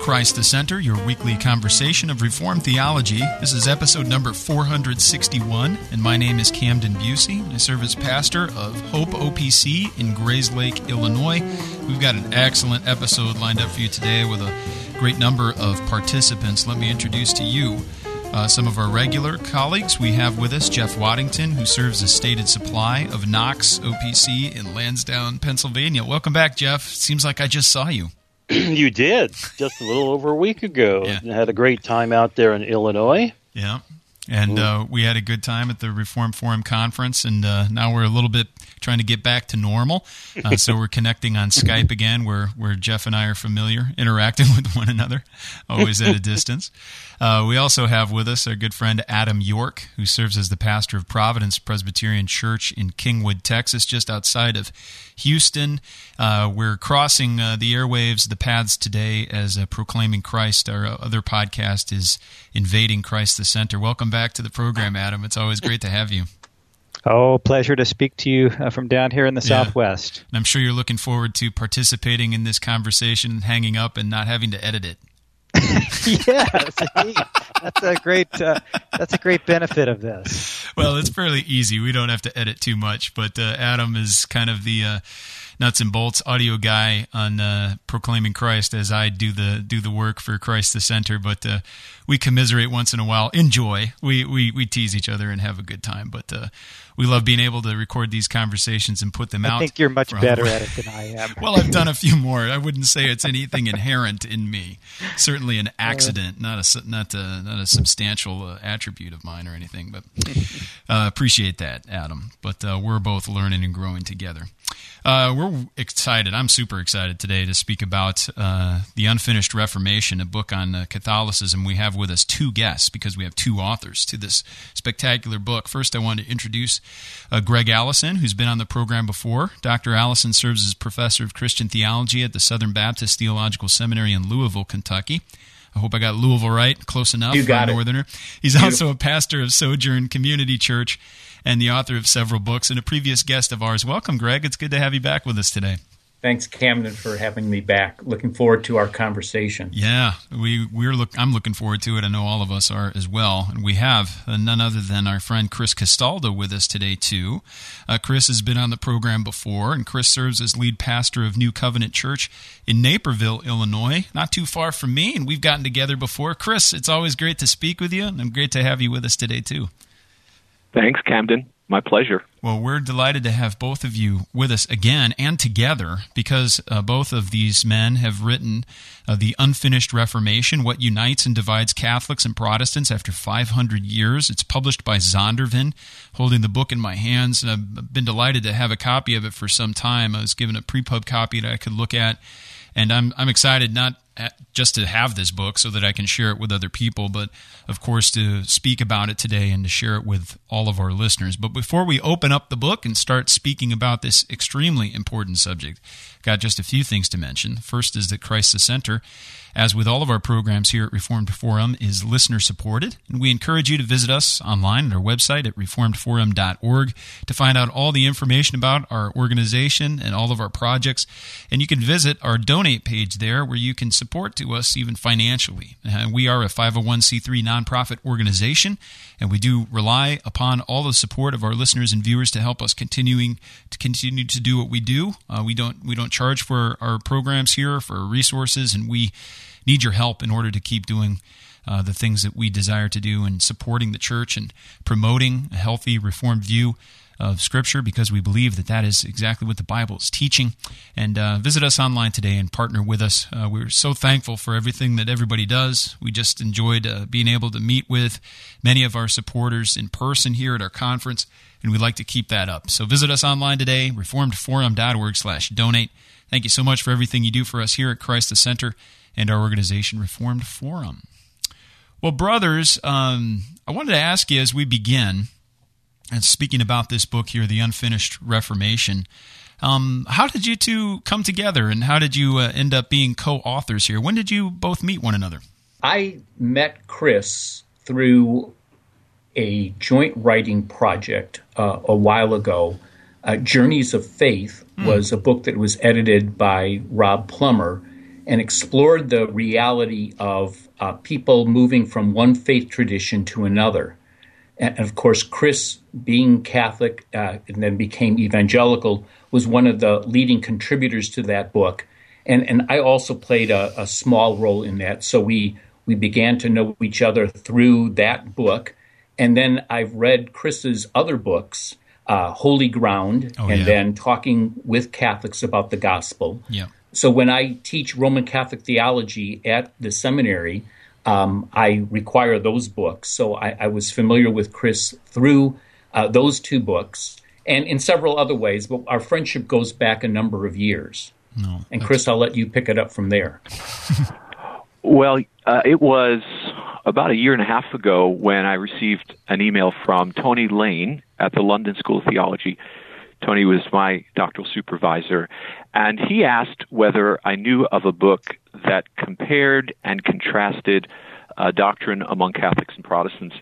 Christ the Center, your weekly conversation of Reformed theology. This is episode number 461, and my name is Camden Busey. I serve as pastor of Hope OPC in Grayslake, Illinois. We've got an excellent episode lined up for you today with a great number of participants. Let me introduce to you some of our regular colleagues. We have with us Jeff Waddington, who serves as Stated Supply of Knox OPC in Lansdowne, Pennsylvania. Welcome back, Jeff. Seems like I just saw you. You did, just a little over a week ago. Yeah. Had a great time out there in Illinois. Yeah, and we had a good time at the Reform Forum Conference, and now we're a little bit trying to get back to normal. So we're connecting on Skype again, where Jeff and I are familiar, interacting with one another, always at a distance. We also have with us our good friend Adam York, who serves as the pastor of Providence Presbyterian Church in Kingwood, Texas, just outside of Houston. We're crossing the airwaves, the paths today as Proclaiming Christ. Our other podcast is Invading Christ the Center. Welcome back to the program, Adam. It's always great to have you. Oh, pleasure to speak to you from down here in the Southwest. And I'm sure you're looking forward to participating in this conversation, hanging up, and not having to edit it. Yes, that's a great benefit of this. Well, it's fairly easy. We don't have to edit too much, but Adam is kind of the nuts and bolts audio guy on Proclaiming Christ, as I do the work for Christ the Center. But we commiserate once in a while. Enjoy. We tease each other and have a good time. But we love being able to record these conversations and put them out. I think you're much better at it than I am. Well, I've done a few more. I wouldn't say it's anything inherent in me. Certainly an accident, not a substantial attribute of mine or anything. But appreciate that, Adam. But we're both learning and growing together. We're excited. I'm super excited today to speak about The Unfinished Reformation, a book on Catholicism. We have with us two guests because we have two authors to this spectacular book. First, I want to introduce Greg Allison, who's been on the program before. Dr. Allison serves as professor of Christian theology at the Southern Baptist Theological Seminary in Louisville, Kentucky. I hope I got Louisville right, close enough for a Northerner. He's also a pastor of Sojourn Community Church and the author of several books and a previous guest of ours. Welcome, Greg. It's good to have you back with us today. Thanks, Camden, for having me back. Looking forward to our conversation. Yeah, I'm looking forward to it. I know all of us are as well. And we have none other than our friend Chris Castaldo with us today, too. Chris has been on the program before, and Chris serves as lead pastor of New Covenant Church in Naperville, Illinois, not too far from me, and we've gotten together before. Chris, it's always great to speak with you, and great to have you with us today, too. Thanks, Camden. My pleasure. Well, we're delighted to have both of you with us again and together because both of these men have written The Unfinished Reformation, What Unites and Divides Catholics and Protestants After 500 Years. It's published by Zondervan. Holding the book in my hands, and I've been delighted to have a copy of it for some time. I was given a pre-pub copy that I could look at, and I'm excited not just to have this book so that I can share it with other people, but of course to speak about it today and to share it with all of our listeners. But before we open up the book and start speaking about this extremely important subject, got just a few things to mention. First is that Christ the Center, as with all of our programs here at Reformed Forum, is listener-supported, and we encourage you to visit us online at our website at reformedforum.org to find out all the information about our organization and all of our projects. And you can visit our donate page there where you can support to us even financially. We are a 501c3 nonprofit organization, and we do rely upon all the support of our listeners and viewers to help us continue to do what we do. We don't charge for our programs here, for resources, and we need your help in order to keep doing the things that we desire to do and supporting the church and promoting a healthy Reformed view of Scripture, because we believe that is exactly what the Bible is teaching. And visit us online today and partner with us. We're so thankful for everything that everybody does. We just enjoyed being able to meet with many of our supporters in person here at our conference, and we'd like to keep that up. So visit us online today, reformedforum.org/donate. Thank you so much for everything you do for us here at Christ the Center and our organization, Reformed Forum. Well, brothers, I wanted to ask you as we begin, and speaking about this book here, The Unfinished Reformation, how did you two come together, and how did you end up being co-authors here? When did you both meet one another? I met Chris through a joint writing project a while ago. Journeys of Faith was a book that was edited by Rob Plummer, and explored the reality of people moving from one faith tradition to another. And of course, Chris, being Catholic and then became evangelical, was one of the leading contributors to that book. And I also played a small role in that. So we began to know each other through that book. And then I've read Chris's other books, Holy Ground, then Talking with Catholics About the Gospel. Yeah. So when I teach Roman Catholic theology at the seminary, I require those books. So I was familiar with Chris through those two books and in several other ways, but our friendship goes back a number of years. No, and Chris, I'll let you pick it up from there. Well, it was about a year and a half ago when I received an email from Tony Lane at the London School of Theology. Tony was my doctoral supervisor, and he asked whether I knew of a book that compared and contrasted doctrine among Catholics and Protestants.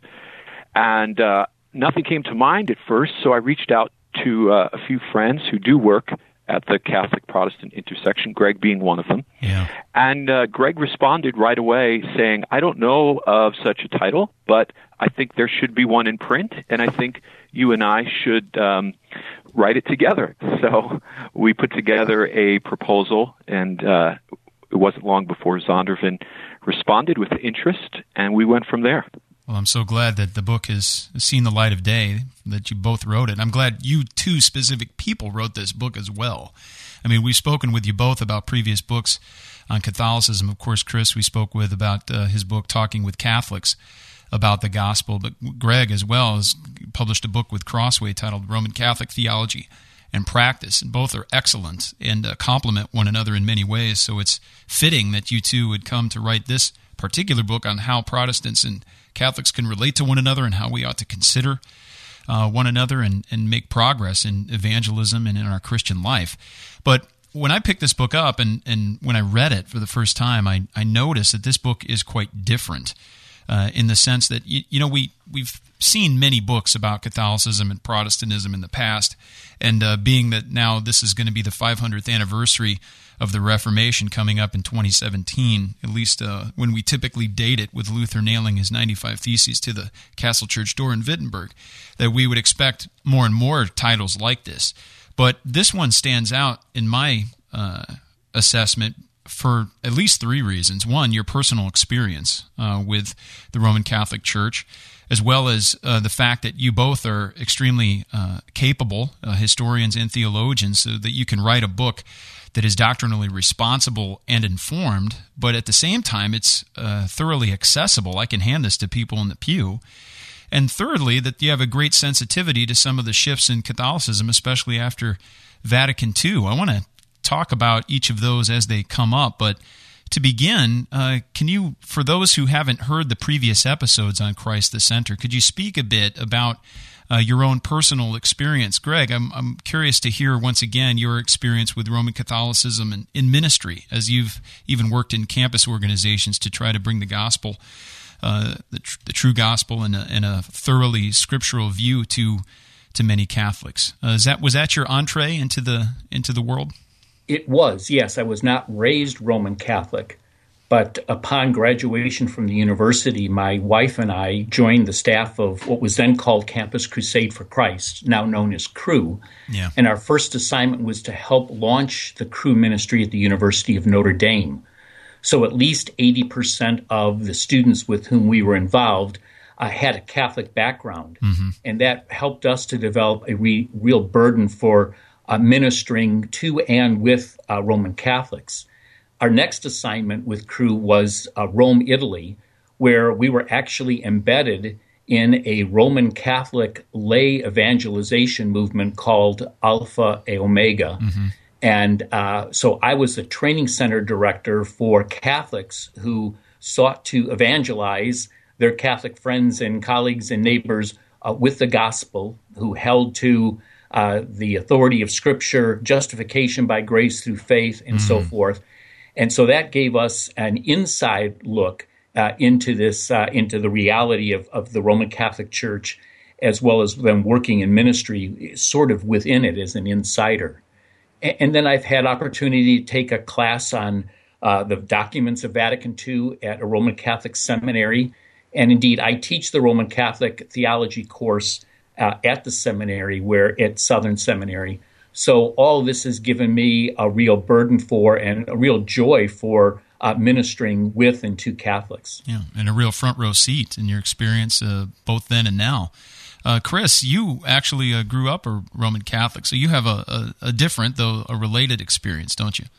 And nothing came to mind at first, so I reached out to a few friends who do work at the Catholic-Protestant intersection, Greg being one of them. Yeah. And Greg responded right away saying, I don't know of such a title, but I think there should be one in print, and I think you and I should write it together. So we put together a proposal, and it wasn't long before Zondervan responded with interest, and we went from there. Well, I'm so glad that the book has seen the light of day, that you both wrote it. I'm glad you two specific people wrote this book as well. I mean, we've spoken with you both about previous books on Catholicism. Of course, Chris, we spoke with about his book, Talking with Catholics about the Gospel. But Greg, as well, has published a book with Crossway titled Roman Catholic Theology and Practice, and both are excellent and complement one another in many ways. So it's fitting that you two would come to write this particular book on how Protestants and Catholics can relate to one another and how we ought to consider one another and make progress in evangelism and in our Christian life. But when I picked this book up and when I read it for the first time, I noticed that this book is quite different in the sense that, we've seen many books about Catholicism and Protestantism in the past, and being that now this is going to be the 500th anniversary of the Reformation coming up in 2017, at least when we typically date it with Luther nailing his 95 Theses to the Castle Church door in Wittenberg, that we would expect more and more titles like this. But this one stands out in my assessment for at least three reasons. One, your personal experience with the Roman Catholic Church, as well as the fact that you both are extremely capable historians and theologians, so that you can write a book that is doctrinally responsible and informed, but at the same time, it's thoroughly accessible. I can hand this to people in the pew. And thirdly, that you have a great sensitivity to some of the shifts in Catholicism, especially after Vatican II. I want to talk about each of those as they come up, but to begin, can you, for those who haven't heard the previous episodes on Christ the Center, could you speak a bit about your own personal experience? Greg, I'm curious to hear once again your experience with Roman Catholicism and in ministry, as you've even worked in campus organizations to try to bring the gospel, the true gospel, and a thoroughly scriptural view to many Catholics. Was that your entree into the world? It was, yes. I was not raised Roman Catholic, but upon graduation from the university, my wife and I joined the staff of what was then called Campus Crusade for Christ, now known as Cru. Yeah. And our first assignment was to help launch the Cru ministry at the University of Notre Dame. So at least 80% of the students with whom we were involved had a Catholic background. Mm-hmm. And that helped us to develop a real burden for ministering to and with Roman Catholics. Our next assignment with Cru was Rome, Italy, where we were actually embedded in a Roman Catholic lay evangelization movement called Alpha et Omega. Mm-hmm. And so I was the training center director for Catholics who sought to evangelize their Catholic friends and colleagues and neighbors with the gospel, who held to the authority of Scripture, justification by grace through faith, and so forth. And so that gave us an inside look into this, into the reality of the Roman Catholic Church, as well as them working in ministry, sort of within it as an insider. And then I've had opportunity to take a class on the documents of Vatican II at a Roman Catholic seminary. And indeed, I teach the Roman Catholic theology course at the seminary, at Southern Seminary. So all this has given me a real burden for and a real joy for ministering with and to Catholics. Yeah, and a real front row seat in your experience both then and now. Chris, you actually grew up a Roman Catholic, so you have a different, though a related experience, don't you?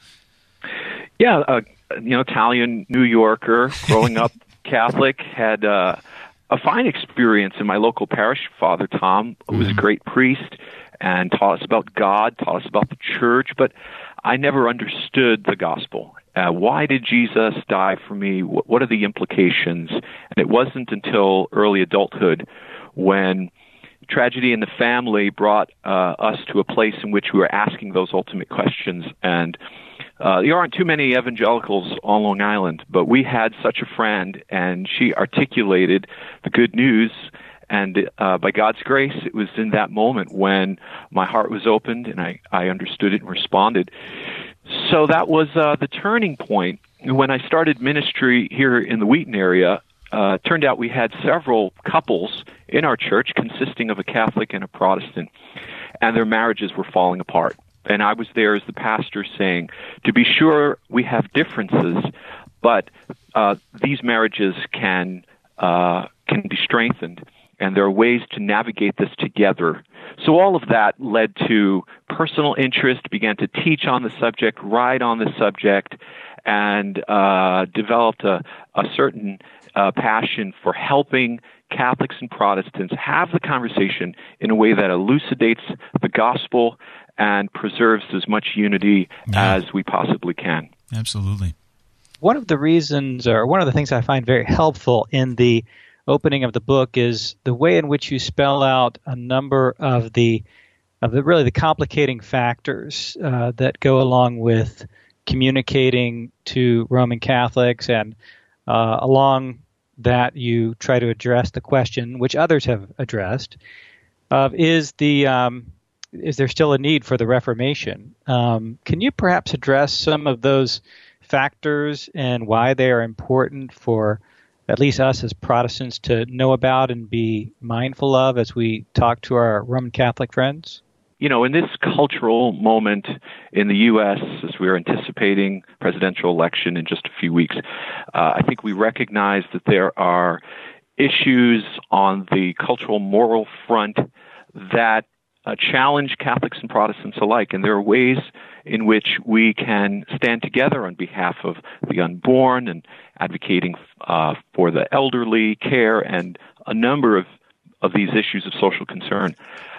Yeah, Italian New Yorker, growing up Catholic, had a fine experience in my local parish. Father Tom was a great priest and taught us about God, taught us about the church, but I never understood the gospel. Why did Jesus die for me? What are the implications? And it wasn't until early adulthood when tragedy in the family brought us to a place in which we were asking those ultimate questions. And there aren't too many evangelicals on Long Island, but we had such a friend, and she articulated the good news. And by God's grace, it was in that moment when my heart was opened and I understood it and responded. So that was the turning point. When I started ministry here in the Wheaton area, turned out we had several couples in our church consisting of a Catholic and a Protestant, and their marriages were falling apart. And I was there as the pastor saying, to be sure, we have differences, but these marriages can be strengthened, and there are ways to navigate this together. So all of that led to personal interest, began to teach on the subject, write on the subject, and developed a certain passion for helping Catholics and Protestants have the conversation in a way that elucidates the gospel and preserves as much unity as we possibly can. Absolutely. One of the reasons, or one of the things I find very helpful in the opening of the book is the way in which you spell out a number of the complicating factors that go along with communicating to Roman Catholics, and along that you try to address the question, which others have addressed, is there still a need for the Reformation? Can you perhaps address some of those factors and why they are important for at least us as Protestants to know about and be mindful of as we talk to our Roman Catholic friends? In this cultural moment in the U.S., as we're anticipating presidential election in just a few weeks, I think we recognize that there are issues on the cultural moral front that challenge Catholics and Protestants alike, and there are ways in which we can stand together on behalf of the unborn and advocating for the elderly care and a number of these issues of social concern.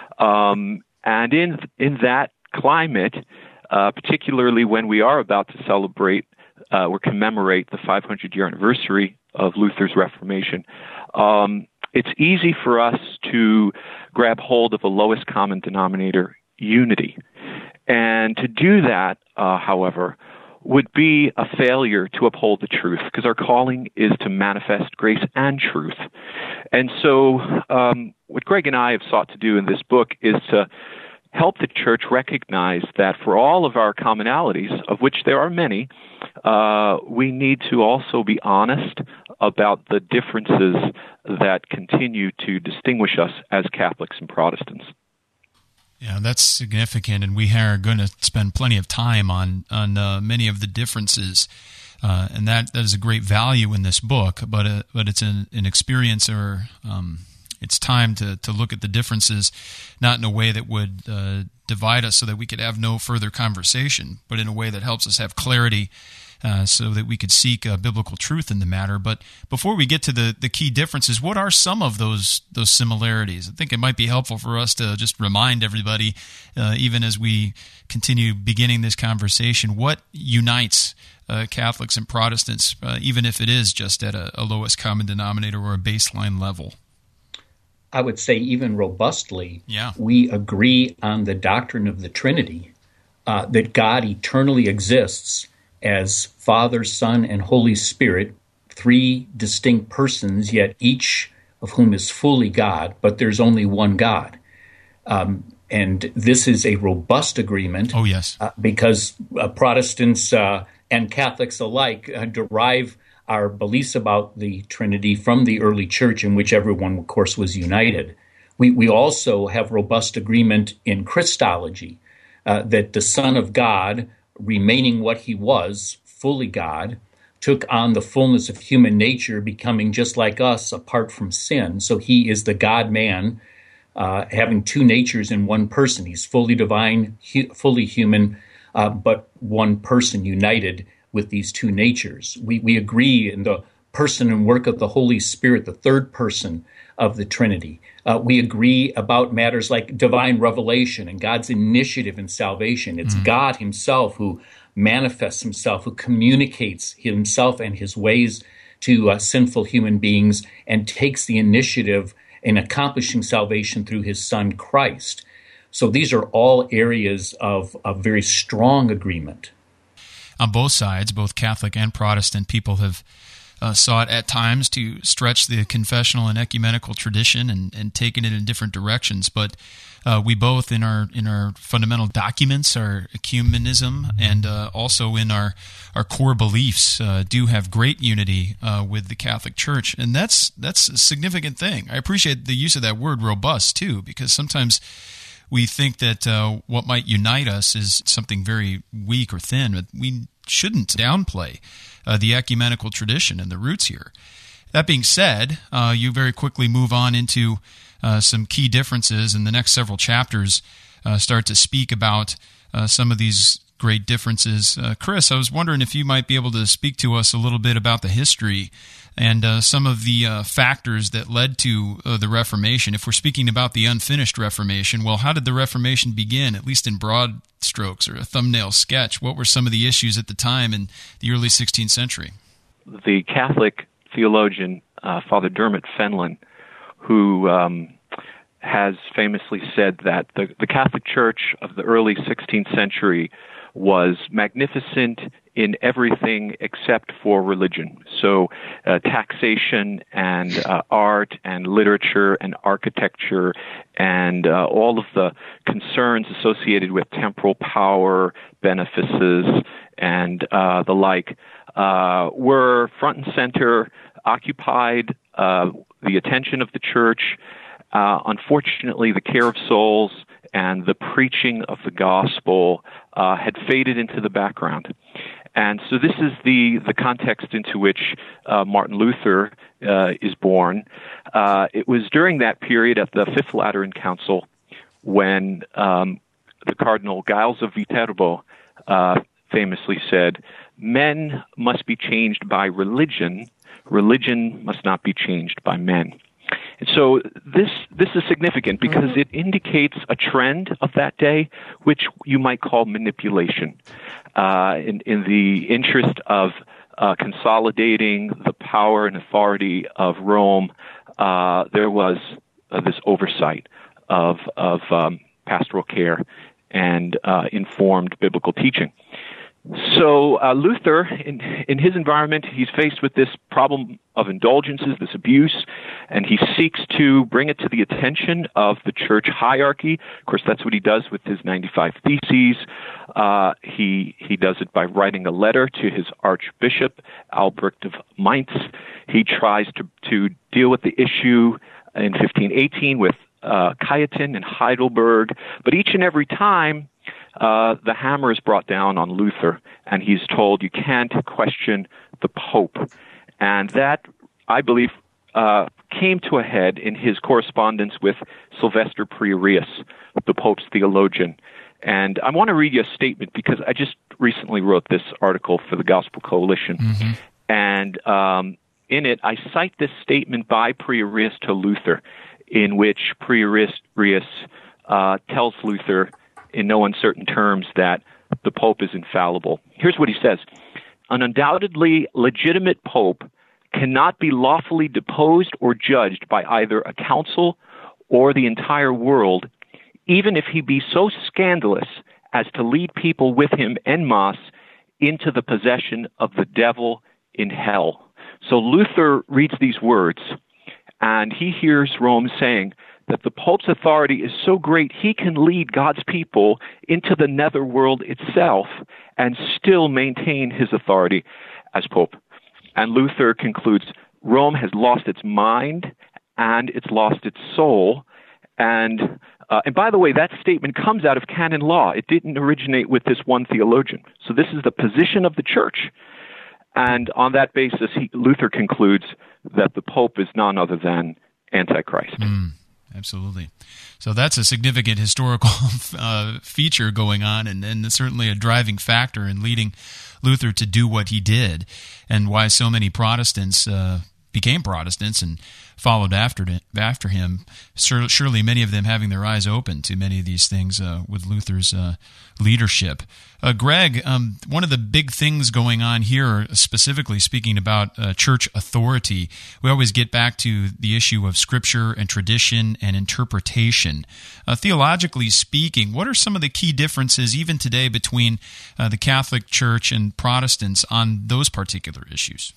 And in that climate, particularly when we are about to celebrate or commemorate the 500-year anniversary of Luther's Reformation, it's easy for us to grab hold of a lowest common denominator, unity. And to do that, however, would be a failure to uphold the truth, because our calling is to manifest grace and truth. And so what Greg and I have sought to do in this book is to help the church recognize that for all of our commonalities, of which there are many, we need to also be honest about the differences that continue to distinguish us as Catholics and Protestants. Yeah, that's significant, and we are going to spend plenty of time on many of the differences, and that is a great value in this book. But it's an experience, or it's time to look at the differences, not in a way that would divide us so that we could have no further conversation, but in a way that helps us have clarity, so that we could seek biblical truth in the matter. But before we get to the key differences, what are some of those similarities? I think it might be helpful for us to just remind everybody, even as we continue beginning this conversation, what unites Catholics and Protestants, even if it is just at a lowest common denominator or a baseline level. I would say even robustly, yeah, we agree on the doctrine of the Trinity, that God eternally exists as Father, Son, and Holy Spirit, three distinct persons, yet each of whom is fully God, but there's only one God. And this is a robust agreement. Oh, yes. Because Protestants and Catholics alike derive our beliefs about the Trinity from the early church, in which everyone, of course, was united. We also have robust agreement in Christology, that the Son of God, remaining what he was, fully God, took on the fullness of human nature, becoming just like us apart from sin. So he is the God-man, having two natures in one person. He's fully divine, fully human, but one person united with these two natures. We agree in the person and work of the Holy Spirit, the third person of the Trinity. We agree about matters like divine revelation and God's initiative in salvation. It's God himself who manifests himself, who communicates himself and his ways to sinful human beings and takes the initiative in accomplishing salvation through his Son, Christ. So these are all areas of very strong agreement. On both sides, both Catholic and Protestant, people have sought at times to stretch the confessional and ecumenical tradition and taken it in different directions. But we both, in our fundamental documents, our ecumenism, and also in our core beliefs, do have great unity with the Catholic Church, and that's a significant thing. I appreciate the use of that word "robust" too, because sometimes we think that what might unite us is something very weak or thin, but we shouldn't downplay the ecumenical tradition and the roots here. That being said, you very quickly move on into some key differences, and the next several chapters start to speak about some of these great differences. Chris, I was wondering if you might be able to speak to us a little bit about the history and some of the factors that led to the Reformation. If we're speaking about the unfinished Reformation, well, how did the Reformation begin, at least in broad strokes or a thumbnail sketch? What were some of the issues at the time in the early 16th century? The Catholic theologian, Father Dermot Fenelon, who has famously said that the Catholic Church of the early 16th century was magnificent in everything except for religion. So taxation and art and literature and architecture and all of the concerns associated with temporal power, benefices, and the like were front and center, occupied the attention of the church. Unfortunately, the care of souls and the preaching of the gospel had faded into the background. And so this is the context into which Martin Luther is born. It was during that period at the Fifth Lateran Council when the Cardinal Giles of Viterbo famously said, "Men must be changed by religion. Religion must not be changed by men." And so this is significant because it indicates a trend of that day, which you might call manipulation, in the interest of consolidating the power and authority of Rome. There was this oversight of pastoral care and informed biblical teaching. So Luther, in his environment, he's faced with this problem of indulgences, this abuse, and he seeks to bring it to the attention of the church hierarchy. Of course, that's what he does with his 95 Theses. He does it by writing a letter to his archbishop, Albrecht of Mainz. He tries to deal with the issue in 1518 with Cajetan in Heidelberg, but each and every time, the hammer is brought down on Luther, and he's told you can't question the Pope. And that, I believe, came to a head in his correspondence with Sylvester Prierius, the Pope's theologian. And I want to read you a statement because I just recently wrote this article for the Gospel Coalition. Mm-hmm. And in it, I cite this statement by Prierius to Luther, in which Prierius tells Luther in no uncertain terms that the Pope is infallible. Here's what he says. An undoubtedly legitimate Pope cannot be lawfully deposed or judged by either a council or the entire world, even if he be so scandalous as to lead people with him en masse into the possession of the devil in hell. So Luther reads these words, and he hears Rome saying that the Pope's authority is so great he can lead God's people into the netherworld itself and still maintain his authority as Pope. And Luther concludes, Rome has lost its mind and it's lost its soul. And by the way, that statement comes out of canon law. It didn't originate with this one theologian. So this is the position of the Church. And on that basis, Luther concludes that the Pope is none other than Antichrist. Absolutely. So that's a significant historical feature going on, and certainly a driving factor in leading Luther to do what he did, and why so many Protestants became Protestants and followed after him. Surely many of them having their eyes open to many of these things with Luther's leadership. Greg, one of the big things going on here, specifically speaking about church authority, we always get back to the issue of Scripture and tradition and interpretation. Theologically speaking, what are some of the key differences even today between the Catholic Church and Protestants on those particular issues?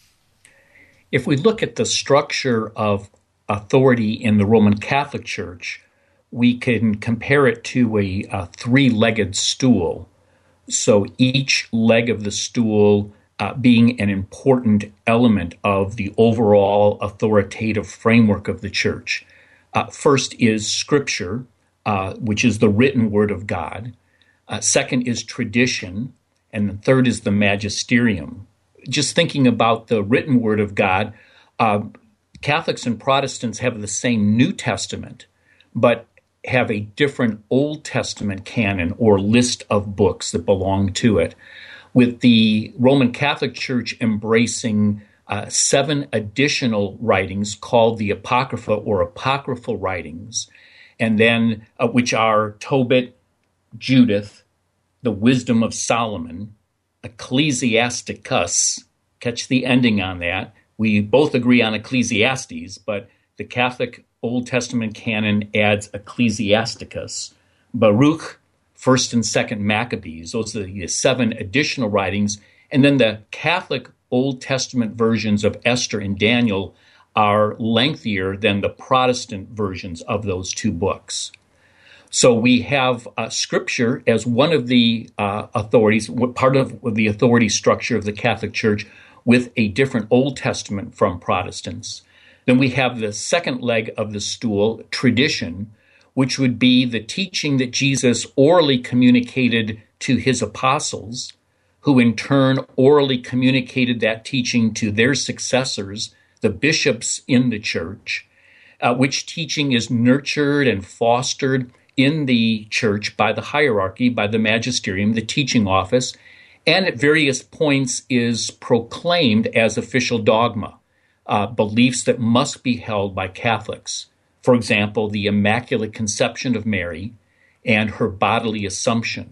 If we look at the structure of authority in the Roman Catholic Church, we can compare it to a three-legged stool. So each leg of the stool being an important element of the overall authoritative framework of the Church. First is Scripture, which is the written Word of God. Second is tradition, and the third is the magisterium. Just thinking about the written Word of God, Catholics and Protestants have the same New Testament, but have a different Old Testament canon or list of books that belong to it, with the Roman Catholic Church embracing 7 additional writings called the Apocrypha or apocryphal writings, and then which are Tobit, Judith, the Wisdom of Solomon, Ecclesiasticus, catch the ending on that. We both agree on Ecclesiastes, but the Catholic Old Testament canon adds Ecclesiasticus. Baruch, 1st and 2nd Maccabees, those are the 7 additional writings. And then the Catholic Old Testament versions of Esther and Daniel are lengthier than the Protestant versions of those 2 books. So we have Scripture as one of the authorities, part of the authority structure of the Catholic Church, with a different Old Testament from Protestants. Then we have the second leg of the stool, tradition, which would be the teaching that Jesus orally communicated to his apostles, who in turn orally communicated that teaching to their successors, the bishops in the church, which teaching is nurtured and fostered in the church by the hierarchy, by the magisterium, the teaching office, and at various points is proclaimed as official dogma, beliefs that must be held by Catholics. For example, the Immaculate Conception of Mary and her bodily assumption.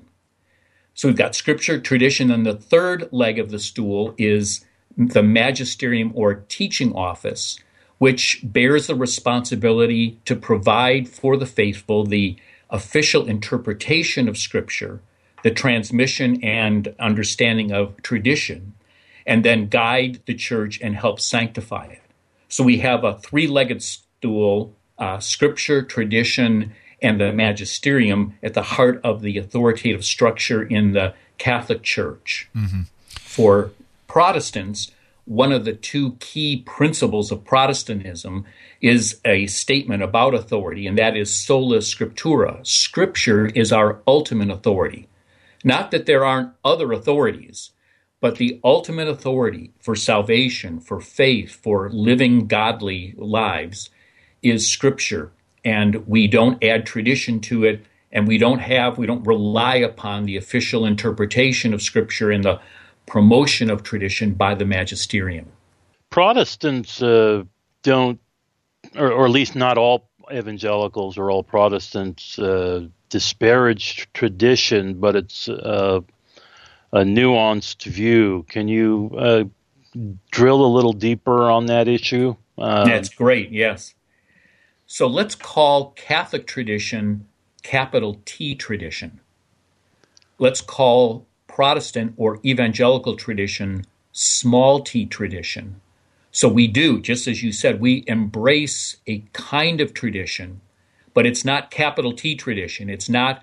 So we've got Scripture, tradition, and the third leg of the stool is the magisterium or teaching office, which bears the responsibility to provide for the faithful the official interpretation of Scripture, the transmission and understanding of tradition, and then guide the church and help sanctify it. So we have a three-legged stool, Scripture, tradition, and the magisterium at the heart of the authoritative structure in the Catholic Church. Mm-hmm. For Protestants, one of the 2 key principles of Protestantism is a statement about authority, and that is sola scriptura. Scripture is our ultimate authority. Not that there aren't other authorities, but the ultimate authority for salvation, for faith, for living godly lives is Scripture. And we don't add tradition to it, and we don't rely upon the official interpretation of Scripture and the promotion of tradition by the magisterium. Protestants don't, or at least not all evangelicals or all Protestants disparage tradition, but it's a nuanced view. Can you drill a little deeper on that issue? That's great, yes. So let's call Catholic tradition capital T tradition. Let's call Protestant or evangelical tradition small t tradition. So we do, just as you said, we embrace a kind of tradition, but it's not capital T tradition. It's not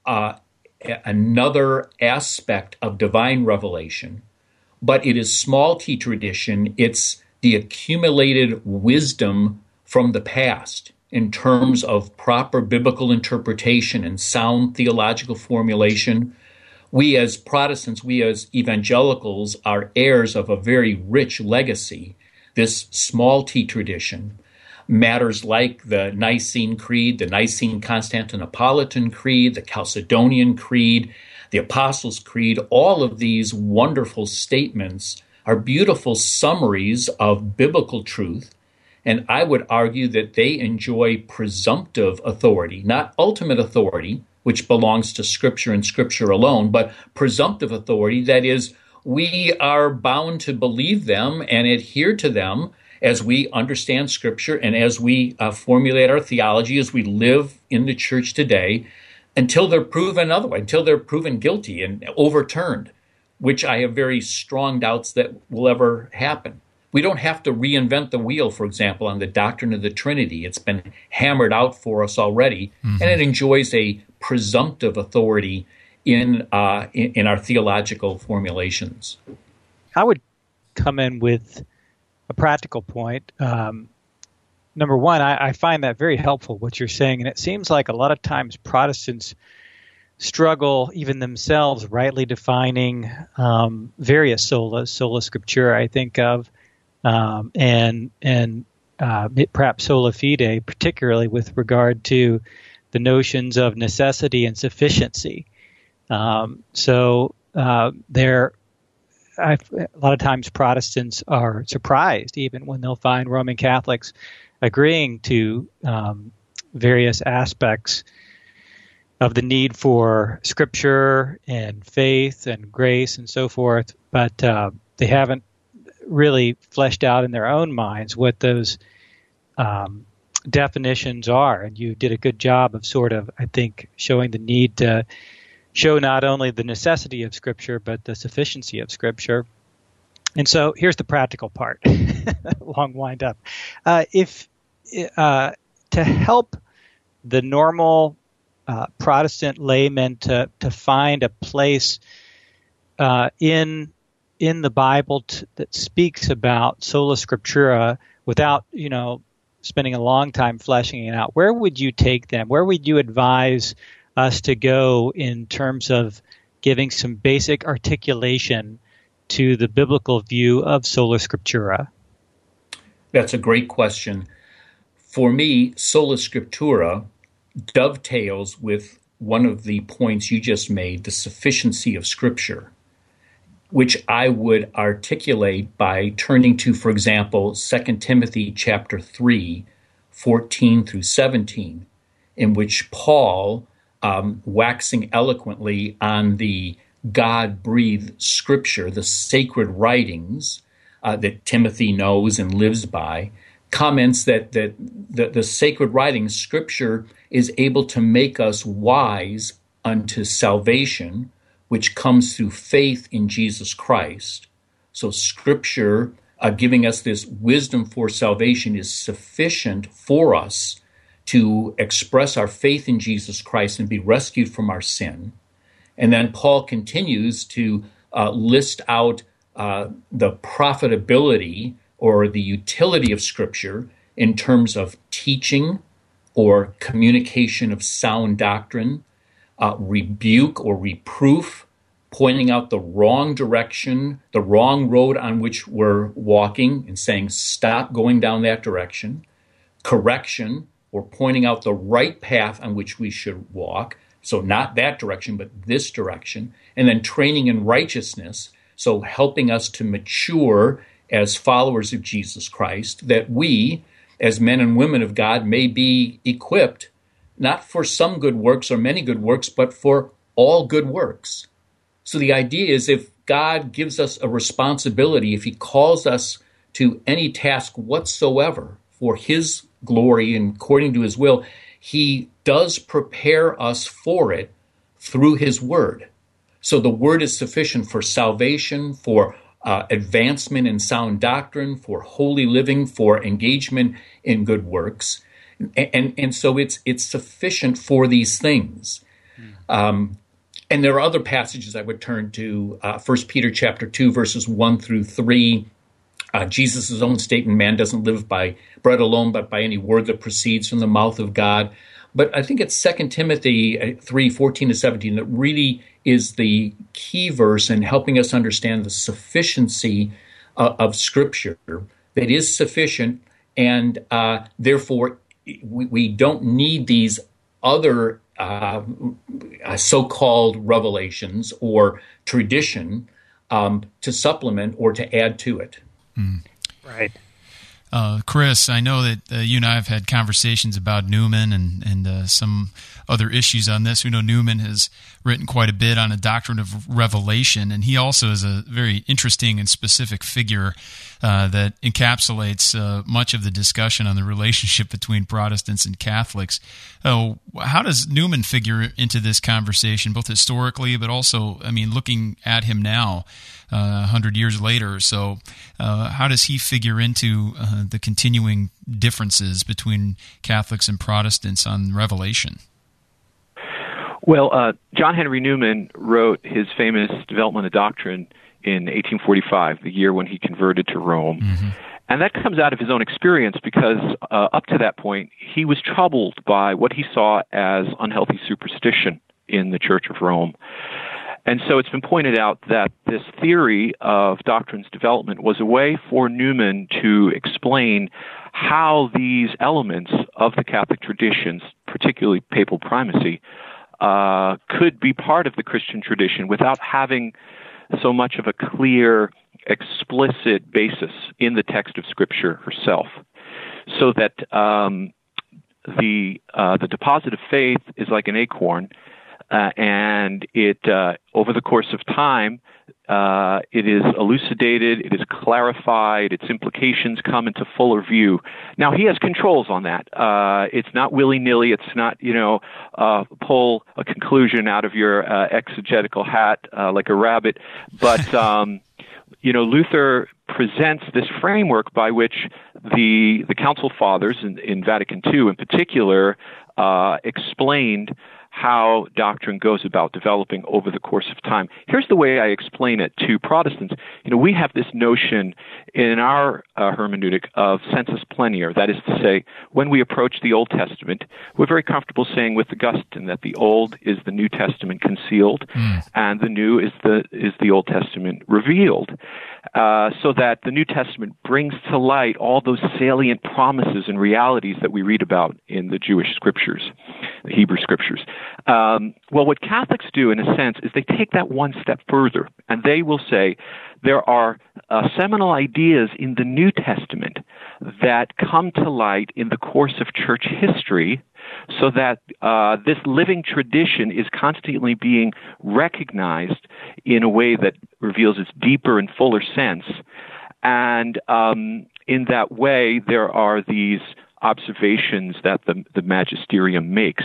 another aspect of divine revelation, but it is small t tradition. It's the accumulated wisdom from the past in terms of proper biblical interpretation and sound theological formulation. We as Protestants, we as evangelicals are heirs of a very rich legacy. This small t tradition, matters like the Nicene Creed, the Nicene-Constantinopolitan Creed, the Chalcedonian Creed, the Apostles' Creed, all of these wonderful statements are beautiful summaries of biblical truth. And I would argue that they enjoy presumptive authority, not ultimate authority, which belongs to Scripture and Scripture alone, but presumptive authority. That is, we are bound to believe them and adhere to them as we understand Scripture and as we formulate our theology, as we live in the church today, until they're proven otherwise, until they're proven guilty and overturned, which I have very strong doubts that will ever happen. We don't have to reinvent the wheel, for example, on the doctrine of the Trinity. It's been hammered out for us already, and it enjoys a presumptive authority in our theological formulations. I would come in with a practical point. Number one, I find that very helpful, what you're saying, and it seems like a lot of times Protestants struggle, even themselves, rightly defining various solas, sola scriptura, I think of, and perhaps sola fide, particularly with regard to the notions of necessity and sufficiency. A lot of times Protestants are surprised even when they'll find Roman Catholics agreeing to various aspects of the need for Scripture and faith and grace and so forth, but they haven't really fleshed out in their own minds what those definitions are. And you did a good job of sort of, I think, showing the need to show not only the necessity of Scripture, but the sufficiency of Scripture. And so here's the practical part. Long wind up. To help the normal Protestant layman to find a place in the Bible that speaks about sola scriptura without, spending a long time fleshing it out, where would you take them? Where would you advise us to go in terms of giving some basic articulation to the biblical view of sola scriptura? That's a great question. For me, sola scriptura dovetails with one of the points you just made, the sufficiency of Scripture, which I would articulate by turning to, for example, 2 Timothy chapter 3, 14 through 17, in which Paul, waxing eloquently on the God-breathed Scripture, the sacred writings that Timothy knows and lives by, comments that the sacred writings, Scripture, is able to make us wise unto salvation, which comes through faith in Jesus Christ. So Scripture, giving us this wisdom for salvation, is sufficient for us to express our faith in Jesus Christ and be rescued from our sin. And then Paul continues to list out the profitability or the utility of Scripture in terms of teaching or communication of sound doctrine, rebuke or reproof, pointing out the wrong direction, the wrong road on which we're walking and saying, stop going down that direction, correction, or pointing out the right path on which we should walk, so not that direction, but this direction, and then training in righteousness, so helping us to mature as followers of Jesus Christ, that we, as men and women of God, may be equipped, not for some good works or many good works, but for all good works. So the idea is, if God gives us a responsibility, if He calls us to any task whatsoever for His glory and according to His will, He does prepare us for it through His Word. So the Word is sufficient for salvation, for advancement in sound doctrine, for holy living, for engagement in good works. And so it's sufficient for these things. And there are other passages I would turn to. 1 Peter chapter 2, verses 1 through 3. Jesus' own statement, man doesn't live by bread alone, but by any word that proceeds from the mouth of God. But I think it's 2 Timothy 3, 14 to 17 that really is the key verse in helping us understand the sufficiency of Scripture. That is sufficient, and therefore we don't need these other so-called revelations or tradition to supplement or to add to it. Right. Chris, I know that you and I have had conversations about Newman and some other issues on this. We know Newman has written quite a bit on a doctrine of revelation, and he also is a very interesting and specific figure that encapsulates much of the discussion on the relationship between Protestants and Catholics. How does Newman figure into this conversation, both historically, but also, I mean, looking at him now, 100 years later or so, how does he figure into the continuing differences between Catholics and Protestants on revelation? Well, John Henry Newman wrote his famous Development of Doctrine in 1845, the year when he converted to Rome. Mm-hmm. And that comes out of his own experience because up to that point, he was troubled by what he saw as unhealthy superstition in the Church of Rome. And so it's been pointed out that this theory of doctrine's development was a way for Newman to explain how these elements of the Catholic traditions, particularly papal primacy, could be part of the Christian tradition without having so much of a clear, explicit basis in the text of Scripture herself. So that the deposit of faith is like an acorn, and it over the course of time, it is elucidated, it is clarified, its implications come into fuller view. Now, he has controls on that. It's not willy-nilly. It's not, pull a conclusion out of your exegetical hat like a rabbit. But, Luther presents this framework by which the Council Fathers in Vatican II in particular explained how doctrine goes about developing over the course of time. Here's the way I explain it to Protestants. We have this notion in our hermeneutic of sensus plenior. That is to say, when we approach the Old Testament, we're very comfortable saying with Augustine that the Old is the New Testament concealed, and the New is the Old Testament revealed. So that the New Testament brings to light all those salient promises and realities that we read about in the Jewish scriptures, the Hebrew scriptures. Well, what Catholics do, in a sense, is they take that one step further, and they will say there are seminal ideas in the New Testament that come to light in the course of church history, so that this living tradition is constantly being recognized in a way that reveals its deeper and fuller sense. And in that way, there are these observations that the magisterium makes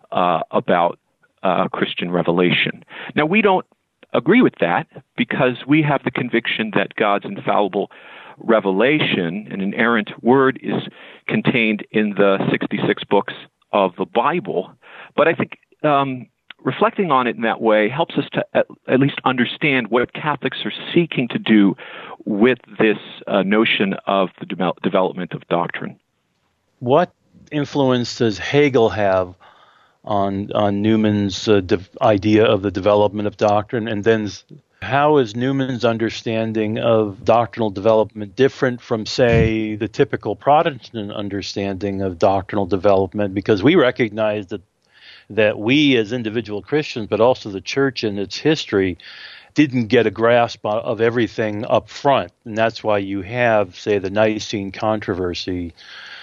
about Christian revelation. Now, we don't agree with that because we have the conviction that God's infallible revelation, an inerrant word, is contained in the 66 books of the Bible. But I think reflecting on it in that way helps us to at least understand what Catholics are seeking to do with this notion of the development of doctrine. What influence does Hegel have on Newman's idea of the development of doctrine? And then how is Newman's understanding of doctrinal development different from, say, the typical Protestant understanding of doctrinal development? Because we recognize that we as individual Christians, but also the church in its history, didn't get a grasp of everything up front. And that's why you have, say, the Nicene controversy,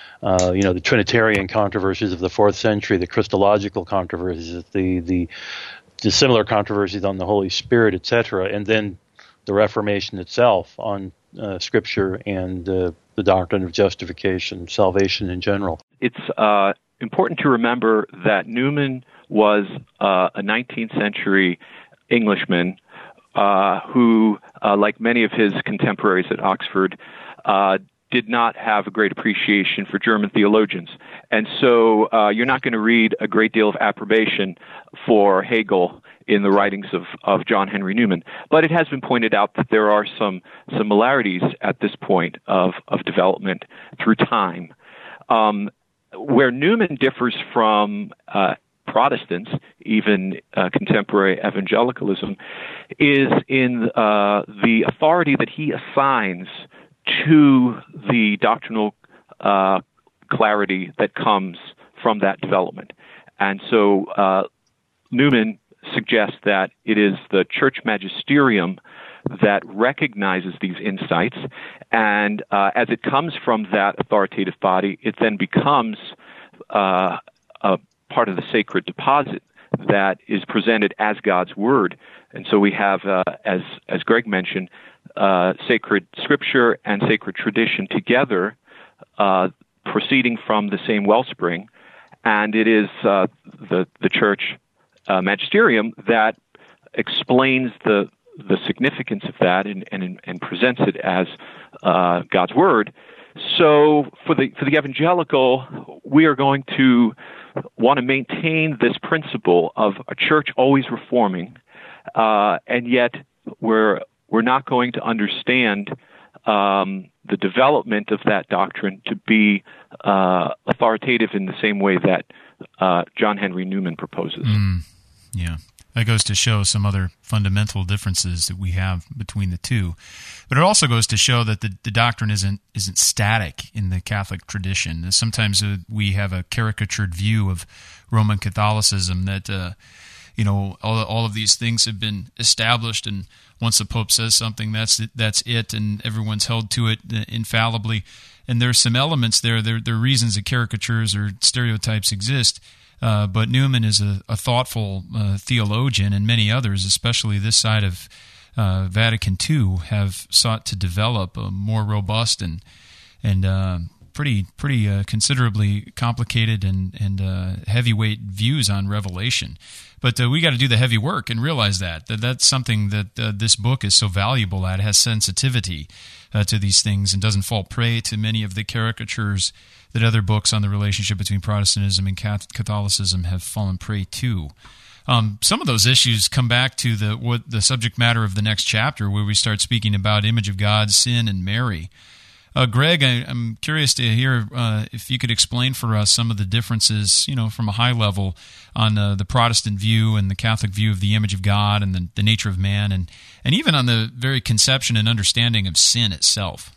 the Trinitarian controversies of the 4th century, the Christological controversies, the similar controversies on the Holy Spirit, etc., and then the Reformation itself on Scripture and the doctrine of justification, salvation in general. It's important to remember that Newman was a 19th century Englishman who, like many of his contemporaries at Oxford, did not have a great appreciation for German theologians. And so you're not going to read a great deal of approbation for Hegel in the writings of John Henry Newman. But it has been pointed out that there are some similarities at this point of development through time. Where Newman differs from Protestants, even contemporary evangelicalism, is in the authority that he assigns to the doctrinal clarity that comes from that development. And so Newman suggests that it is the church magisterium that recognizes these insights, and as it comes from that authoritative body, it then becomes a part of the sacred deposit that is presented as God's Word. And so we have, as Greg mentioned, sacred scripture and sacred tradition together, proceeding from the same wellspring, and it is the church magisterium that explains the significance of that and presents it as God's Word. So for the evangelical, we are going to want to maintain this principle of a church always reforming, and yet we're not going to understand the development of that doctrine to be authoritative in the same way that John Henry Newman proposes. Yeah. That goes to show some other fundamental differences that we have between the two. But it also goes to show that the doctrine isn't static in the Catholic tradition. Sometimes we have a caricatured view of Roman Catholicism that all of these things have been established, and once the Pope says something, that's it, and everyone's held to it infallibly. And there's some elements there. There are reasons that caricatures or stereotypes exist. But Newman is a thoughtful theologian, and many others, especially this side of Vatican II, have sought to develop a more robust and pretty considerably complicated and heavyweight views on Revelation. But we got to do the heavy work and realize that's something that this book is so valuable at. It has sensitivity to these things and doesn't fall prey to many of the caricatures that other books on the relationship between Protestantism and Catholicism have fallen prey to. Some of those issues come back to the subject matter of the next chapter, where we start speaking about image of God, sin, and Mary. Greg, I'm curious to hear if you could explain for us some of the differences, from a high level on the Protestant view and the Catholic view of the image of God and the nature of man, and even on the very conception and understanding of sin itself.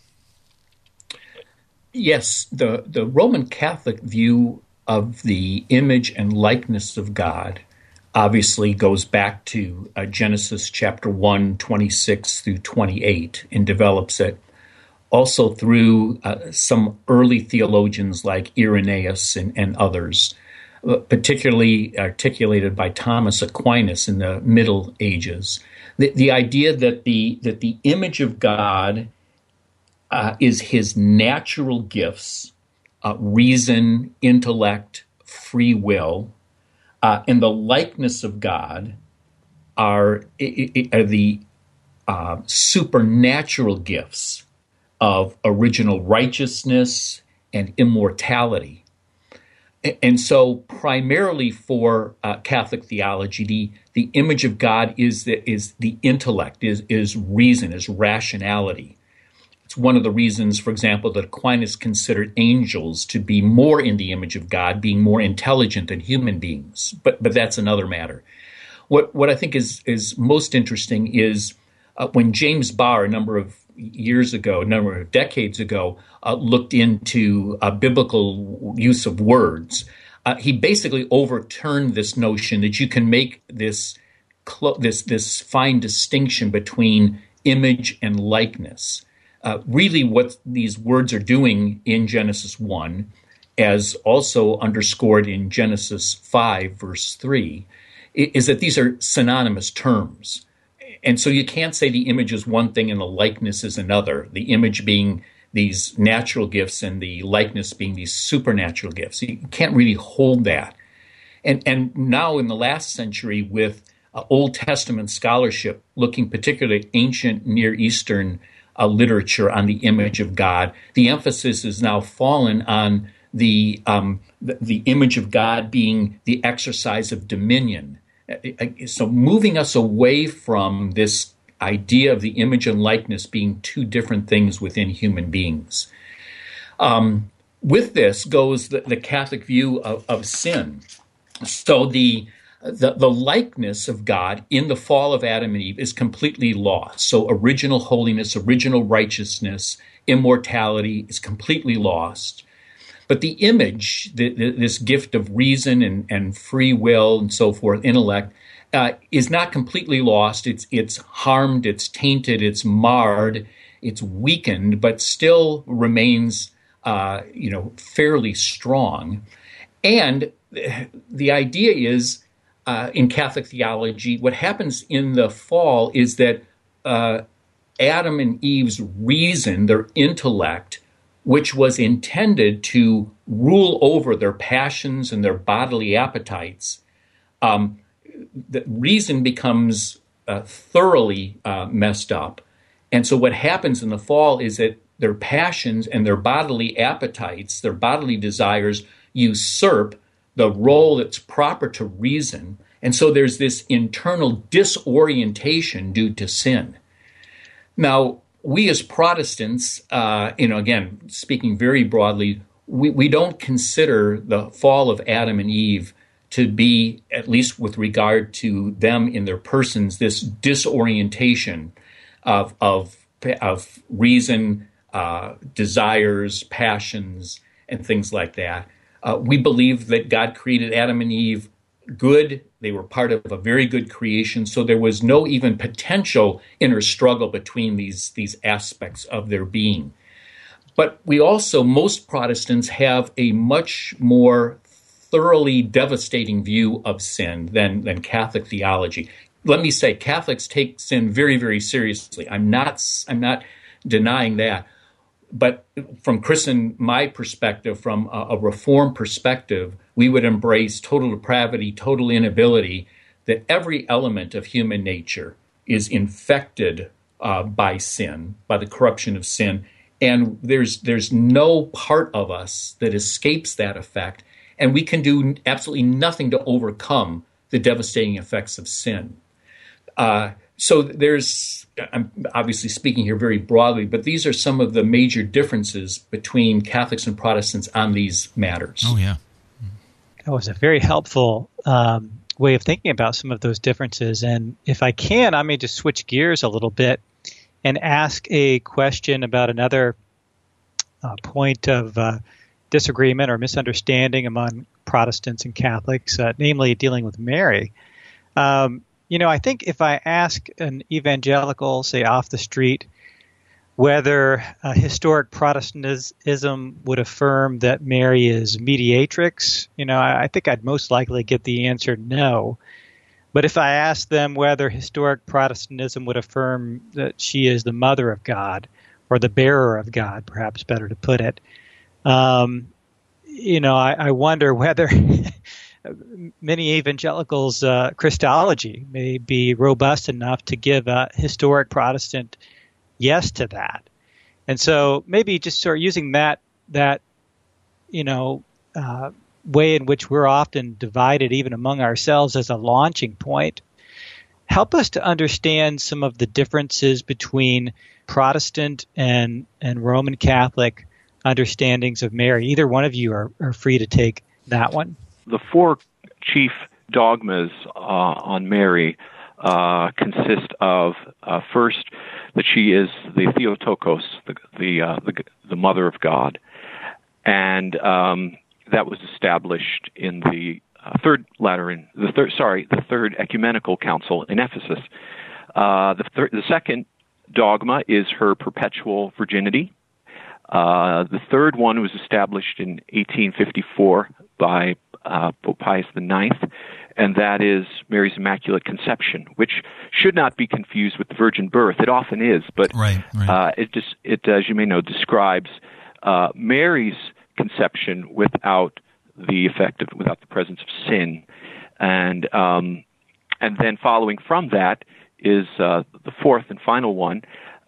Yes, the Roman Catholic view of the image and likeness of God obviously goes back to Genesis chapter 1, 26 through 28, and develops it also through some early theologians like Irenaeus and others, particularly articulated by Thomas Aquinas in the Middle Ages. The idea that the image of God is his natural gifts, reason, intellect, free will, and the likeness of God are the supernatural gifts of original righteousness and immortality. And so primarily for Catholic theology, the image of God is the intellect, is reason, is rationality. It's one of the reasons, for example, that Aquinas considered angels to be more in the image of God, being more intelligent than human beings. But that's another matter. What I think is most interesting is when James Barr, a number of decades ago, looked into biblical use of words, he basically overturned this notion that you can make this fine distinction between image and likeness. Really what these words are doing in Genesis 1, as also underscored in Genesis 5, verse 3, is that these are synonymous terms. And so you can't say the image is one thing and the likeness is another, the image being these natural gifts and the likeness being these supernatural gifts. You can't really hold that. And now in the last century, with Old Testament scholarship looking particularly at ancient Near Eastern literature on the image of God. The emphasis is now fallen on the image of God being the exercise of dominion. So moving us away from this idea of the image and likeness being two different things within human beings. With this goes the Catholic view of sin. So the likeness of God in the fall of Adam and Eve is completely lost. So original holiness, original righteousness, immortality is completely lost. But the image, this gift of reason and free will and so forth, intellect, is not completely lost. It's harmed, it's tainted, it's marred, it's weakened, but still remains, fairly strong. And the idea is, in Catholic theology, what happens in the fall is that Adam and Eve's reason, their intellect, which was intended to rule over their passions and their bodily appetites, the reason becomes thoroughly messed up. And so what happens in the fall is that their passions and their bodily appetites, their bodily desires, usurp the role that's proper to reason. And so there's this internal disorientation due to sin. Now, we as Protestants, again, speaking very broadly, we don't consider the fall of Adam and Eve to be, at least with regard to them in their persons, this disorientation of reason, desires, passions, and things like that. We believe that God created Adam and Eve good. They were part of a very good creation, so there was no even potential inner struggle between these aspects of their being. But we also, most Protestants have a much more thoroughly devastating view of sin than Catholic theology. Let me say, Catholics take sin very, very seriously. I'm not denying that. But from Chris and my perspective, from a Reformed perspective, we would embrace total depravity, total inability, that every element of human nature is infected by sin, by the corruption of sin. And there's no part of us that escapes that effect. And we can do absolutely nothing to overcome the devastating effects of sin. So I'm obviously speaking here very broadly, but these are some of the major differences between Catholics and Protestants on these matters. Oh, yeah. That was a very helpful way of thinking about some of those differences. And if I can, I may just switch gears a little bit and ask a question about another point of disagreement or misunderstanding among Protestants and Catholics, namely dealing with Mary. I think if I ask an evangelical, say off the street, whether historic Protestantism would affirm that Mary is mediatrix, I think I'd most likely get the answer no. But if I ask them whether historic Protestantism would affirm that she is the mother of God, or the bearer of God, perhaps better to put it, I wonder whether many evangelicals' Christology may be robust enough to give a historic Protestant yes to that. And so maybe just sort of using that way in which we're often divided even among ourselves as a launching point, help us to understand some of the differences between Protestant and Roman Catholic understandings of Mary. Either one of you are free to take that one. The four chief dogmas on Mary consist of, first, that she is the Theotokos, the mother of God, and that was established in the Third Ecumenical Council in Ephesus. The second dogma is her perpetual virginity. The third one was established in 1854 by Pope Pius IX, and that is Mary's Immaculate Conception, which should not be confused with the virgin birth. It often is, but right. It, as you may know, describes Mary's conception without the presence of sin, and then following from that is the fourth and final one,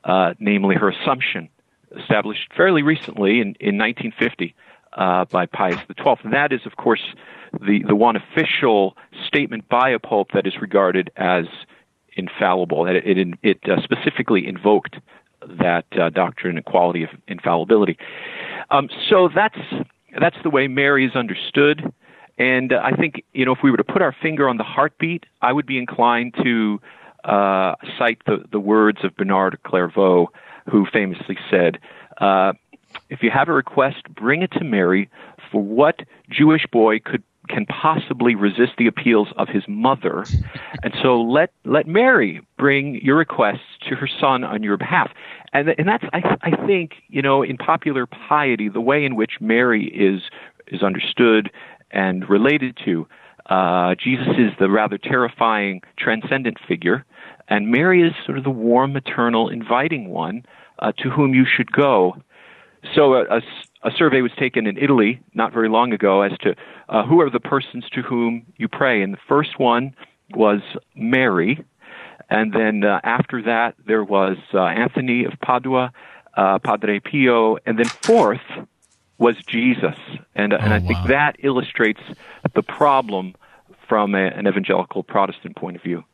namely her Assumption, established fairly recently in 1950 by Pius XII. And that is, of course, the one official statement by a pope that is regarded as infallible. It specifically invoked that doctrine and quality of infallibility. So that's the way Mary is understood. And I think, if we were to put our finger on the heartbeat, I would be inclined to cite the words of Bernard of Clairvaux, who famously said, if you have a request, bring it to Mary, for what Jewish boy can possibly resist the appeals of his mother? And so let Mary bring your requests to her son on your behalf. And that's, I think, in popular piety, the way in which Mary is understood and related to. Jesus is the rather terrifying, transcendent figure, and Mary is sort of the warm, maternal, inviting one to whom you should go. So a survey was taken in Italy not very long ago as to who are the persons to whom you pray, and the first one was Mary, and then after that there was Anthony of Padua, Padre Pio, and then fourth was Jesus. And I think that illustrates the problem from an evangelical Protestant point of view.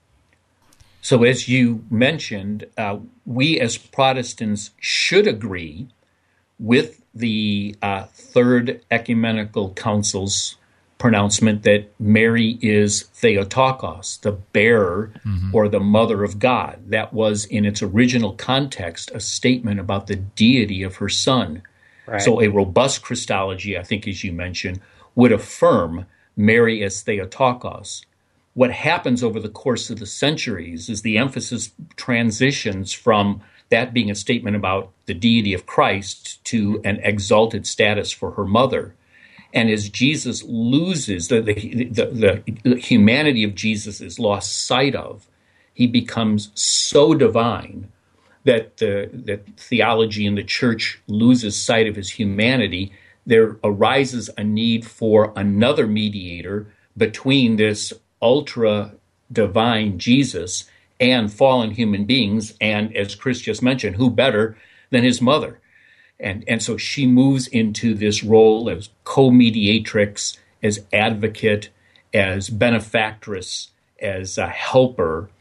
So as you mentioned, we as Protestants should agree with the Third Ecumenical Council's pronouncement that Mary is Theotokos, the bearer or the mother of God. That was, in its original context, a statement about the deity of her son. Right. So a robust Christology, I think, as you mentioned, would affirm Mary as Theotokos. What happens over the course of the centuries is the emphasis transitions from that being a statement about the deity of Christ to an exalted status for her mother. And as Jesus loses, the humanity of Jesus is lost sight of, he becomes so divine that the theology in the church loses sight of his humanity. There arises a need for another mediator between this ultra-divine Jesus and fallen human beings, and as Chris just mentioned, who better than his mother? And so she moves into this role as co-mediatrix, as advocate, as benefactress, as a helper,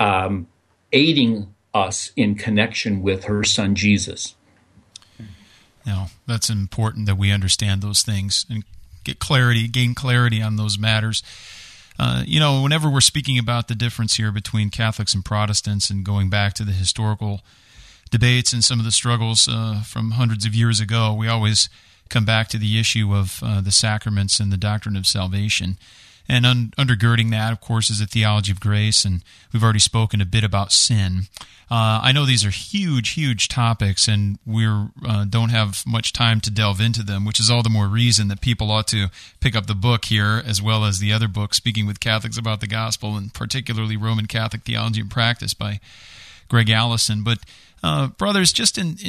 aiding us in connection with her son Jesus. Now, that's important that we understand those things and gain clarity on those matters. Whenever we're speaking about the difference here between Catholics and Protestants and going back to the historical debates and some of the struggles from hundreds of years ago, we always come back to the issue of the sacraments and the doctrine of salvation. And undergirding that, of course, is a theology of grace, and we've already spoken a bit about sin. I know these are huge, huge topics, and we don't have much time to delve into them, which is all the more reason that people ought to pick up the book here, as well as the other book, Speaking with Catholics About the Gospel, and particularly Roman Catholic Theology and Practice by Greg Allison. But brothers, just in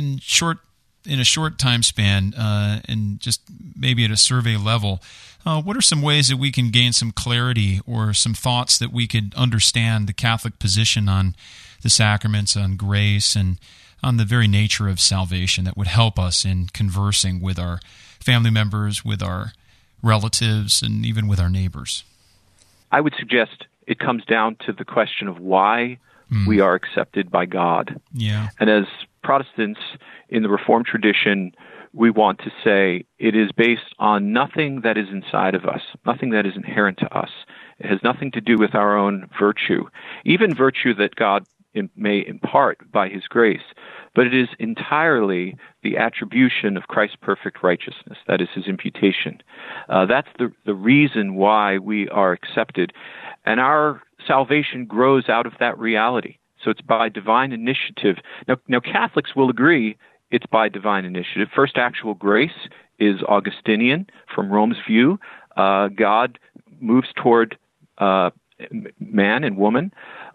a short time span, and just maybe at a survey level, what are some ways that we can gain some clarity or some thoughts that we could understand the Catholic position on the sacraments, on grace, and on the very nature of salvation that would help us in conversing with our family members, with our relatives, and even with our neighbors? I would suggest it comes down to the question of why we are accepted by God. Yeah. And as Protestants in the Reformed tradition, we want to say it is based on nothing that is inside of us, nothing that is inherent to us. It has nothing to do with our own virtue, even virtue that God may impart by his grace, but it is entirely the attribution of Christ's perfect righteousness. That is his imputation. That's the reason why we are accepted. And our salvation grows out of that reality. So it's by divine initiative. Now Catholics will agree it's by divine initiative. First actual grace is Augustinian from Rome's view. God moves toward man and woman.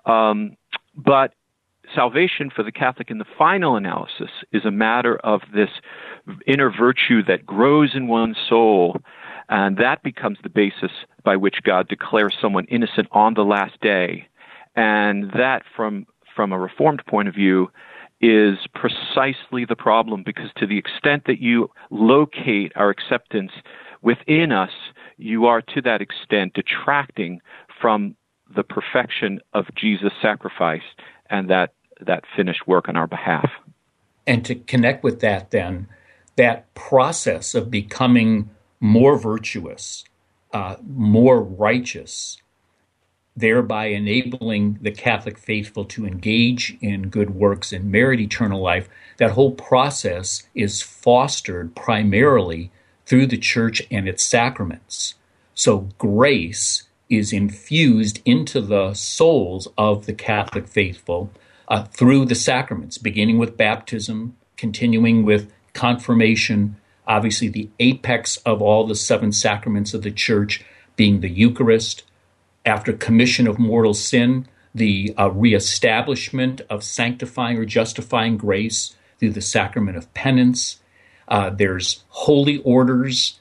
But salvation for the Catholic in the final analysis is a matter of this inner virtue that grows in one's soul, and that becomes the basis by which God declares someone innocent on the last day. And that from from a Reformed point of view is precisely the problem, because to the extent that you locate our acceptance within us, you are to that extent detracting from the perfection of Jesus' sacrifice and that finished work on our behalf. And to connect with that then, that process of becoming more virtuous, more righteous, thereby enabling the Catholic faithful to engage in good works and merit eternal life, that whole process is fostered primarily through the Church and its sacraments. So grace is infused into the souls of the Catholic faithful through the sacraments, beginning with baptism, continuing with confirmation, obviously the apex of all the 7 sacraments of the Church being the Eucharist. After commission of mortal sin, the reestablishment of sanctifying or justifying grace through the sacrament of penance. There's holy orders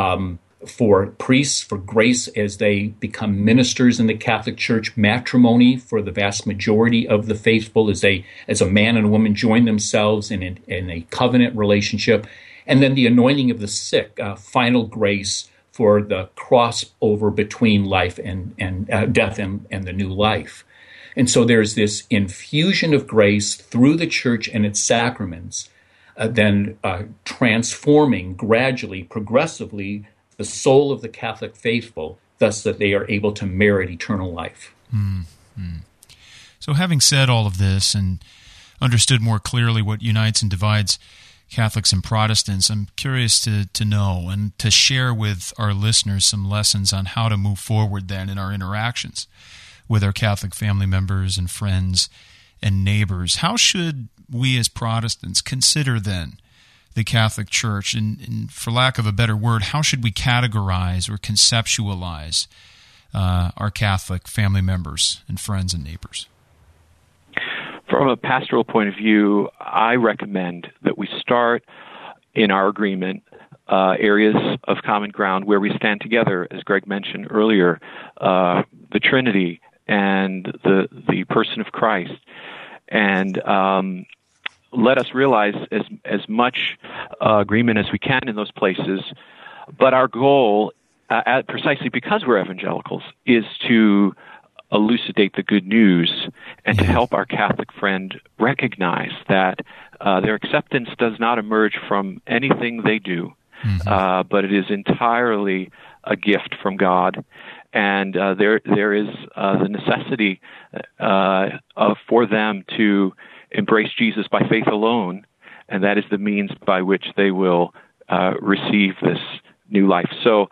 for priests for grace as they become ministers in the Catholic Church, matrimony for the vast majority of the faithful as a man and a woman join themselves in a covenant relationship, and then the anointing of the sick, final grace for the crossover between life and death and the new life. And so there's this infusion of grace through the Church and its sacraments, then transforming gradually, progressively, the soul of the Catholic faithful, thus that they are able to merit eternal life. Mm-hmm. So having said all of this and understood more clearly what unites and divides Catholics and Protestants, I'm curious to know and to share with our listeners some lessons on how to move forward then in our interactions with our Catholic family members and friends and neighbors. How should we as Protestants consider then the Catholic Church? And for lack of a better word, how should we categorize or conceptualize our Catholic family members and friends and neighbors? From a pastoral point of view, I recommend that we start in our agreement areas of common ground where we stand together, as Greg mentioned earlier, the Trinity and the person of Christ. And let us realize as much agreement as we can in those places. But our goal, precisely because we're evangelicals, is to elucidate the good news and to help our Catholic friend recognize that their acceptance does not emerge from anything they do, but it is entirely a gift from God. And there is the necessity for them to embrace Jesus by faith alone, and that is the means by which they will receive this new life. So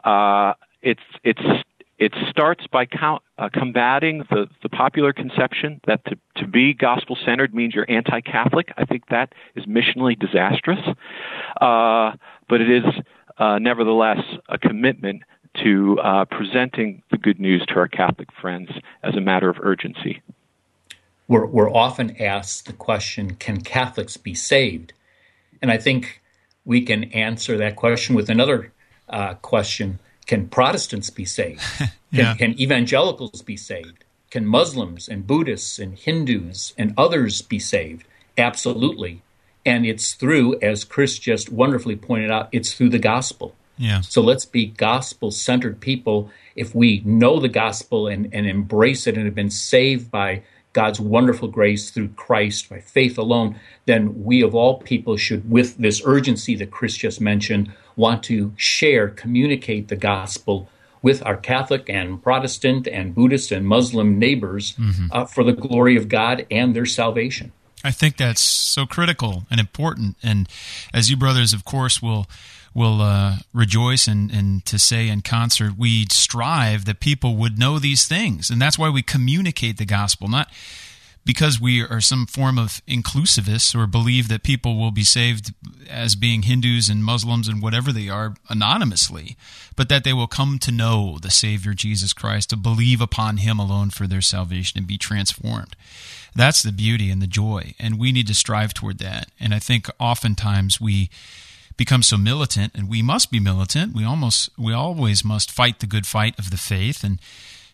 it starts by combating the popular conception that to be gospel-centered means you're anti-Catholic. I think that is missionally disastrous, but it is nevertheless a commitment to presenting the good news to our Catholic friends as a matter of urgency. We're often asked the question, can Catholics be saved? And I think we can answer that question with another question. Can Protestants be saved? Can evangelicals be saved? Can Muslims and Buddhists and Hindus and others be saved? Absolutely. And it's through, as Chris just wonderfully pointed out, it's through the gospel. Yeah. So let's be gospel-centered people. If we know the gospel and embrace it and have been saved by God's wonderful grace through Christ, by faith alone, then we of all people should, with this urgency that Chris just mentioned, want to share, communicate the gospel with our Catholic and Protestant and Buddhist and Muslim neighbors for the glory of God and their salvation. I think that's so critical and important. And as you brothers, of course, will rejoice and to say in concert, we strive that people would know these things. And that's why we communicate the gospel, not because we are some form of inclusivists or believe that people will be saved as being Hindus and Muslims and whatever they are anonymously, but that they will come to know the Savior Jesus Christ, to believe upon Him alone for their salvation and be transformed. That's the beauty and the joy, and we need to strive toward that. And I think oftentimes we become so militant, and we must be militant. We always must fight the good fight of the faith, and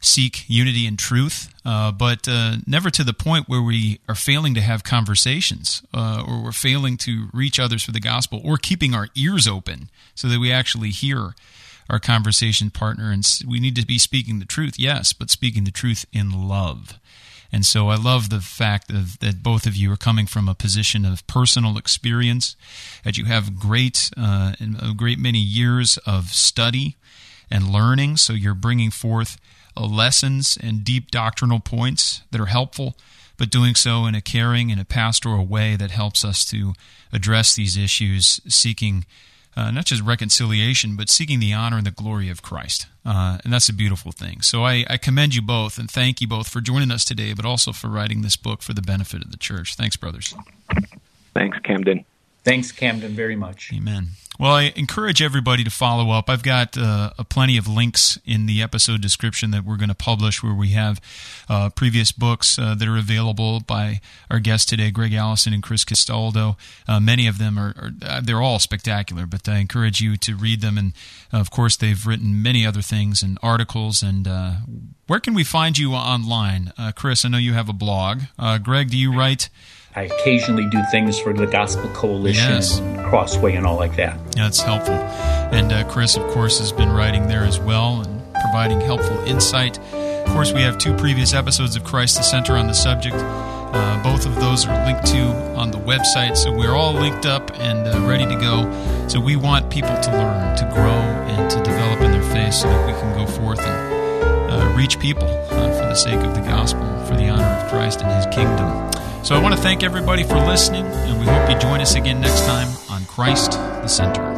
seek unity and truth, but never to the point where we are failing to have conversations or we're failing to reach others for the gospel, or keeping our ears open so that we actually hear our conversation partner. And we need to be speaking the truth, yes, but speaking the truth in love. And so I love the fact that both of you are coming from a position of personal experience, that you have a great many years of study and learning, so you're bringing forth lessons and deep doctrinal points that are helpful, but doing so in a caring and a pastoral way that helps us to address these issues, seeking not just reconciliation, but seeking the honor and the glory of Christ. And that's a beautiful thing. So I commend you both and thank you both for joining us today, but also for writing this book for the benefit of the church. Thanks, brothers. Thanks, Camden. Thanks, Camden, very much. Amen. Well, I encourage everybody to follow up. I've got plenty of links in the episode description that we're going to publish, where we have previous books that are available by our guests today, Greg Allison and Chris Castaldo. Many of them they're all spectacular, but I encourage you to read them. And, of course, they've written many other things and articles. And where can we find you online? Chris, I know you have a blog. Greg, do you write? I occasionally do things for the Gospel Coalition, yes, and Crossway and all like that. That's helpful. And Chris, of course, has been writing there as well and providing helpful insight. Of course, we have 2 previous episodes of Christ the Center on the subject. Both of those are linked to on the website, so we're all linked up and ready to go. So we want people to learn, to grow, and to develop in their faith so that we can go forth and reach people for the sake of the gospel, for the honor of Christ and His kingdom. So I want to thank everybody for listening, and we hope you join us again next time on Christ the Center.